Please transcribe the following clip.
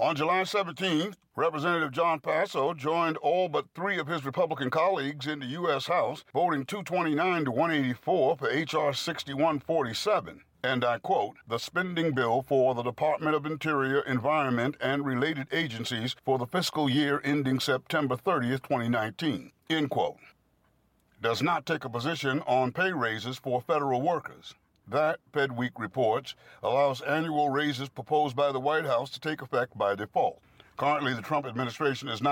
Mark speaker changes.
Speaker 1: On July 17th, Representative John Paso joined all but three of his Republican colleagues in the U.S. House, voting 229 to 184 for H.R. 6147. And I quote, the spending bill for the Department of Interior, Environment, and related agencies for the fiscal year ending September 30th, 2019, end quote. Does not take a position on pay raises for federal workers. That, FedWeek reports, allows annual raises proposed by the White House to take effect by default. Currently, the Trump administration is not